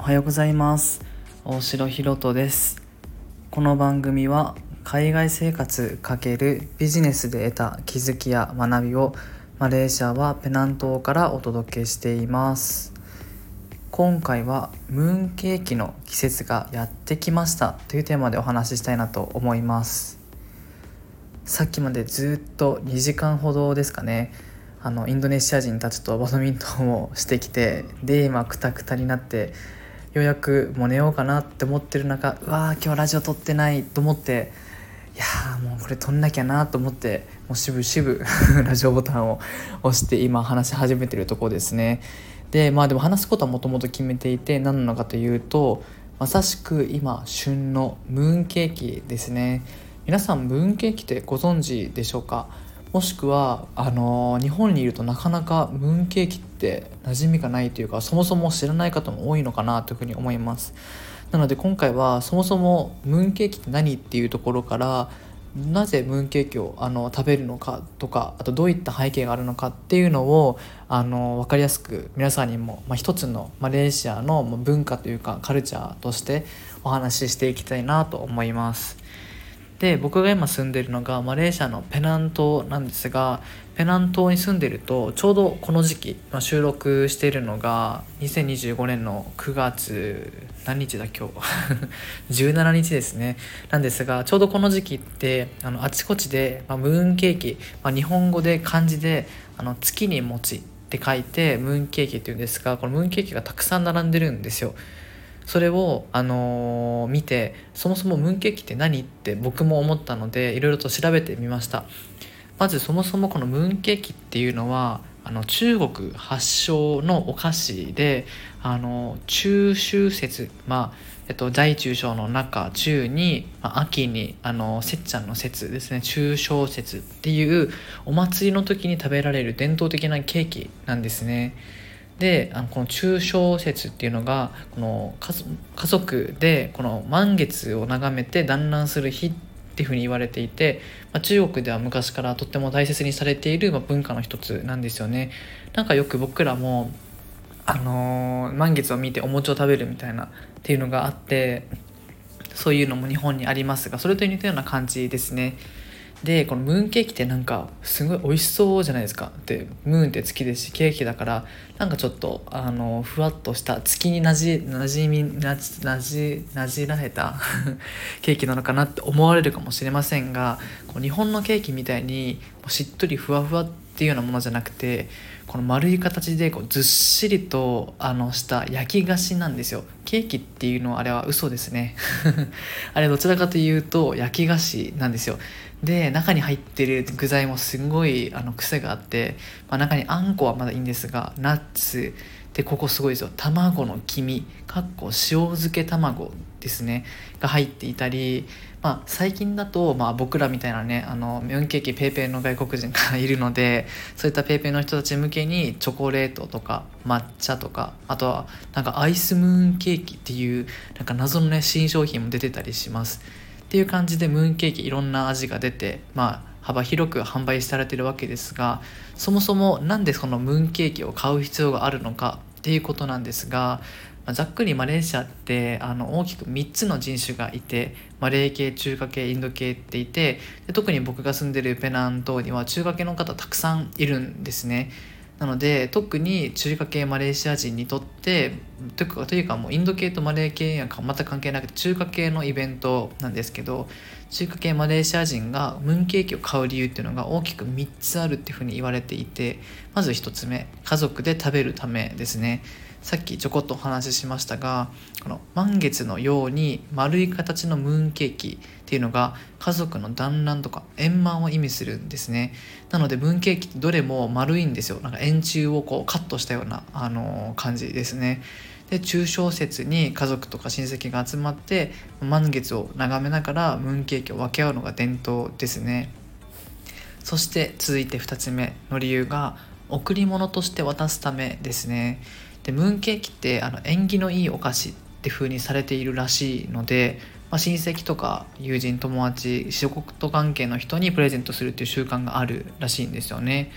はようございます。大城ひろとです。この番組は海外生活×ビジネスで得た気づきや学びをマレーシアはペナン島からお届けしています。今回はムーンケーキの季節がやってきましたというテーマでお話ししたいなと思います。さっきまでずっと2時間ほどですかね、インドネシア人たちとバドミントンをしてきて、で今クタクタになってようやくもう寝ようかなって思ってる中、今日ラジオ撮ってないと思って、もうこれ撮んなきゃなと思って、もう渋々ラジオボタンを押して今話し始めてるところですね。ででも話すことはもともと決めていて、何なのかというと、まさしく今旬のムーンケーキですね。皆さんムーンケーキってご存知でしょうか？もしくは日本にいるとなかなかムーンケーキって馴染みがないというか、そもそも知らない方も多いのかなというふうに思います。なので今回はそもそもムーンケーキって何っていうところから、なぜムーンケーキを食べるのかとか、あとどういった背景があるのかっていうのを分かりやすく皆さんにも、一つのマレーシアの文化というかカルチャーとしてお話ししていきたいなと思います。で僕が今住んでいるのがマレーシアのペナン島なんですが、ペナン島に住んでいるとちょうどこの時期、収録しているのが2025年の9月何日だ今日17日ですね。なんですが、ちょうどこの時期ってあちこちで、ムーンケーキ、日本語で漢字で月に餅って書いてムーンケーキっていうんですが、このムーンケーキがたくさん並んでるんですよ。それを、見て、そもそもムーンケーキって何って僕も思ったので、いろいろと調べてみました。まずそもそもこのムーンケーキっていうのは中国発祥のお菓子で、中秋節、大中小の中、中に、秋にせっちゃんの節ですね、中秋節っていうお祭りの時に食べられる伝統的なケーキなんですね。でこの中秋節っていうのがこの家族でこの満月を眺めて団らんする日っていうふうに言われていて、中国では昔からとっても大切にされている文化の一つなんですよね。なんかよく僕らも満月を見てお餅を食べるみたいなっていうのがあって、そういうのも日本にありますが、それと似たような感じですね。でこのムーンケーキってなんかすごい美味しそうじゃないですか。でムーンって月ですし、ケーキだからなんかちょっとふわっとした月になじられたケーキなのかなって思われるかもしれませんが、こう日本のケーキみたいにしっとりふわふわっていうようなものじゃなくて、この丸い形でこうずっしりとした焼き菓子なんですよ。ケーキっていうのはあれは嘘ですねあれどちらかというと焼き菓子なんですよ。で中に入ってる具材もすごい癖があって、中にあんこはまだいいんですが、ナッツでここすごいですよ、卵の黄身塩漬け卵ですねが入っていたり、最近だと、僕らみたいなねムーンケーキペイペイの外国人がいるので、そういったペイペイの人たち向けにチョコレートとか抹茶とか、あとはなんかアイスムーンケーキっていうなんか謎のね新商品も出てたりしますっていう感じで、ムーンケーキいろんな味が出て、幅広く販売されているわけですが、そもそもなんでそのムーンケーキを買う必要があるのかっていうことなんですが、ざっくりマレーシアって大きく3つの人種がいて、マレー系、中華系、インド系っていて、で特に僕が住んでるペナン島には中華系の方たくさんいるんですね。なので特に中華系マレーシア人にとってというかもうインド系とマレー系は全く関係なくて、中華系のイベントなんですけど、中華系マレーシア人がムーンケーキを買う理由っていうのが大きく3つあるっていうふうに言われていて、まず1つ目、家族で食べるためですね。さっきちょこっとお話ししましたが、この満月のように丸い形のムーンケーキっていうのが家族の団らんとか円満を意味するんですね。なのでムーンケーキってどれも丸いんですよ。なんか円柱をこうカットしたような、感じですね。で中秋節に家族とか親戚が集まって満月を眺めながらムーンケーキを分け合うのが伝統ですね。そして続いて2つ目の理由が贈り物として渡すためですね。でムーンケーキって縁起のいいお菓子って風にされているらしいので、親戚とか友人友達仕事関係の人にプレゼントするっていう習慣があるらしいんですよね。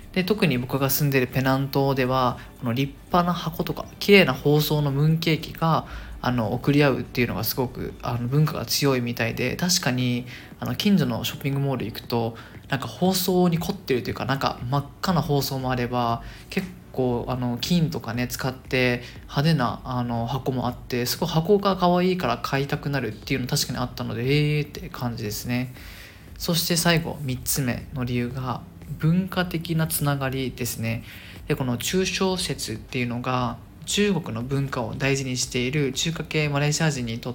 で特に僕が住んでるペナン島ではこの立派な箱とか綺麗な包装のムーンケーキが送り合うっていうのがすごく文化が強いみたいで、確かに近所のショッピングモール行くとなんか包装に凝ってるというか、なんか真っ赤な包装もあれば結構金とかね使って派手な箱もあって、すごい箱が可愛いから買いたくなるっていうの確かにあったのでって感じですね。そして最後3つ目の理由が文化的なつながりですね。でこの中小節っていうのが中国の文化を大事にしている中華系マレーシア人にとって、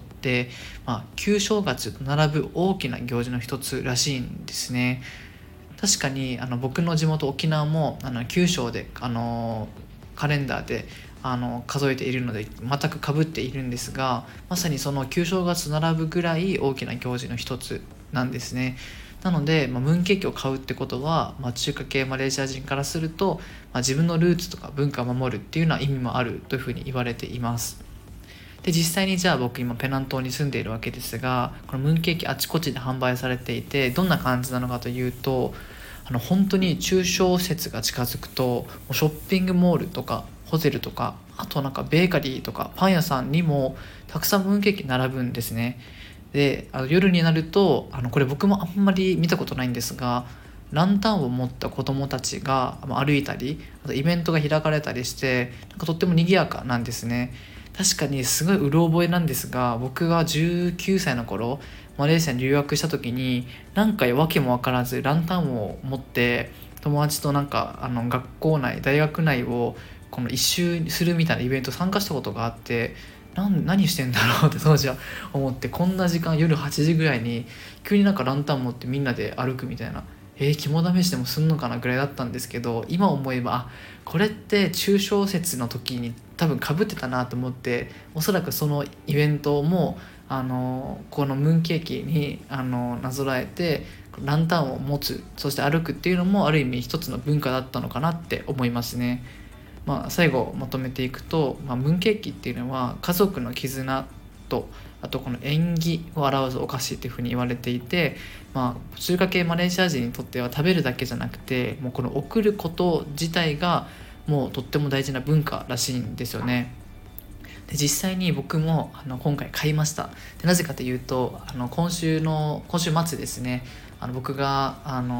旧正月と並ぶ大きな行事の一つらしいんですね。確かに僕の地元沖縄も旧正でカレンダーで数えているので全く被っているんですが、まさにその旧正月と並ぶぐらい大きな行事の一つなんですね。なので、ムーンケーキを買うってことは、中華系マレーシア人からすると、自分のルーツとか文化を守るっていうような意味もあるというふうに言われています。で実際にじゃあ僕今ペナン島に住んでいるわけですが、このムーンケーキあちこちで販売されていて、どんな感じなのかというと、本当に中小節が近づくとショッピングモールとかホテルとか、あとなんかベーカリーとかパン屋さんにもたくさんムーンケーキ並ぶんですね。で夜になるとこれ僕もあんまり見たことないんですが、ランタンを持った子どもたちが歩いたり、あとイベントが開かれたりして、なんかとっても賑やかなんですね。確かにすごいうろ覚えなんですが、僕が19歳の頃マレーシアに留学した時に、なんか訳も分からずランタンを持って友達となんか学校内大学内をこの一周するみたいなイベント参加したことがあって、何してんだろうって当時は思って、こんな時間夜8時ぐらいに急になんかランタン持ってみんなで歩くみたいな、肝試しでもすんのかなぐらいだったんですけど、今思えばこれって中小節の時に多分被ってたなと思って、おそらくそのイベントもこのムーンケーキになぞらえてランタンを持つ、そして歩くっていうのもある意味一つの文化だったのかなって思いますね。最後まとめていくと、ムーンケーキっていうのは家族の絆と、あとこの縁起を表すお菓子っていうふうに言われていて、中華系マレーシア人にとっては食べるだけじゃなくて、もうこの送ること自体がもうとっても大事な文化らしいんですよね。で実際に僕も今回買いました。でなぜかというと今週末ですね、僕が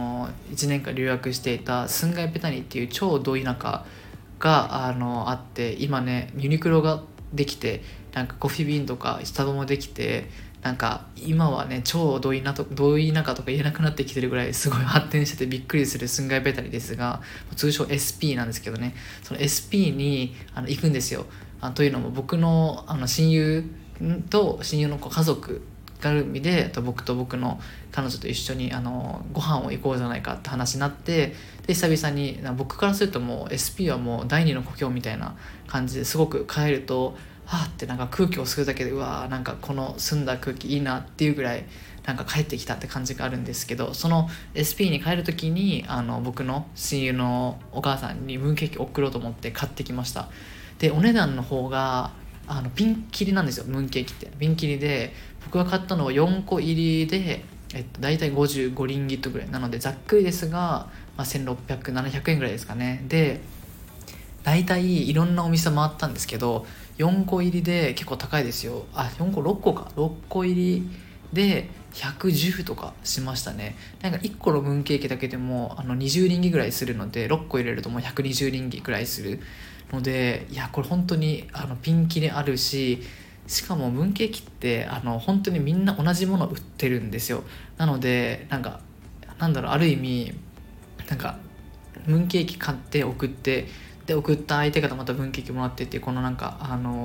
1年間留学していたスンガイペタニっていう超ど田舎があって、今ねユニクロができて、なんかコーヒービーンとかスタバもできて、なんか今はね超ど田舎とか言えなくなってきてるぐらいすごい発展しててびっくりするスンガイペタリですが、通称 SP なんですけどね、その SP に行くんですよ。というのも僕の親友の家族がある意味で、あと僕と僕の彼女と一緒にご飯を行こうじゃないかって話になって、で久々に僕からするともう SP はもう第二の故郷みたいな感じで、すごく帰るとってなんか空気を吸うだけでなんかこの澄んだ空気いいなっていうぐらいなんか帰ってきたって感じがあるんですけど、その SP に帰る時に僕の親友のお母さんにムーンケーキを送ろうと思って買ってきました。でお値段の方がピンキリなんですよ。ムーンケーキってピンキリで、僕が買ったのは4個入りで、だいたい55リンギットぐらいなので、ざっくりですが、1600、700円ぐらいですかね。でだいたいいろんなお店回ったんですけど、4個入りで結構高いですよ。6個入りで110とかしましたね。なんか1個のムーンケーキだけでも20リンギぐらいするので、6個入れるともう120リンギぐらいするので、いやこれ本当にピンキリあるし、しかもムーンケーキって本当にみんな同じもの売ってるんですよ。なのである意味なんかムーンケーキ買って送って、で送った相手からまたムーンケーキもらってって、このなんか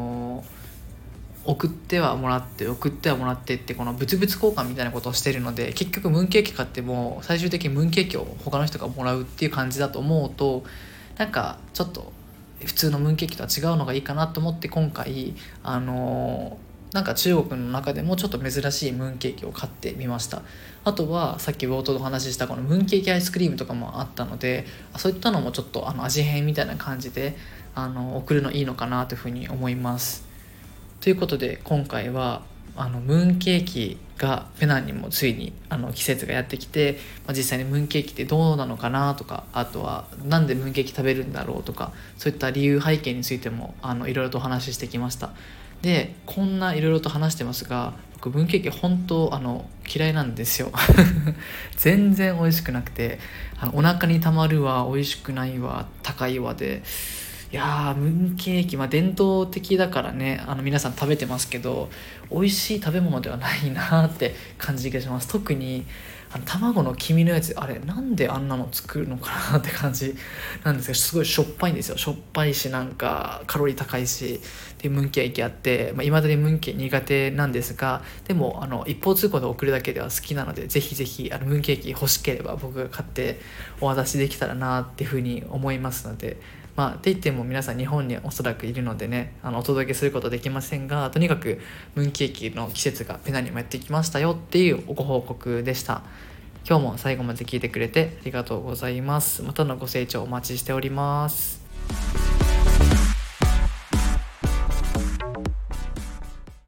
送ってはもらって送ってはもらってって、この物々交換みたいなことをしてるので、結局ムーンケーキ買っても最終的にムーンケーキを他の人がもらうっていう感じだと思うと、なんかちょっと普通のムーンケーキとは違うのがいいかなと思って、今回なんか中国の中でもちょっと珍しいムーンケーキを買ってみました。あとはさっき冒頭でお話ししたこのムーンケーキアイスクリームとかもあったので、そういったのもちょっと味変みたいな感じで送るのいいのかなというふうに思います。ということで今回はムーンケーキがペナンにもついに季節がやってきて、実際にムーンケーキってどうなのかなとか、あとはなんでムーンケーキ食べるんだろうとか、そういった理由背景についてもいろいろとお話ししてきました。でこんないろいろと話してますが、僕ムーンケーキ本当嫌いなんですよ全然美味しくなくて、お腹にたまるわ、美味しくないわ、高いわで、いやームーンケーキ、伝統的だからね皆さん食べてますけど、美味しい食べ物ではないなって感じがします。特に卵の黄身のやつ、あれなんであんなの作るのかなって感じなんですけど、すごいしょっぱいんですよ。しょっぱいし、なんかカロリー高いしで、ムーンケーキあって、未だにムーンケーキ苦手なんですが、でも一方通行で送るだけでは好きなので、ぜひぜひムーンケーキ欲しければ僕が買ってお渡しできたらなっていうふうに思いますので、って言っても皆さん日本におそらくいるのでね、お届けすることできませんが、とにかくムーンケーキの季節がペナにもやってきましたよっていうご報告でした。今日も最後まで聞いてくれてありがとうございます。またのご清聴お待ちしております。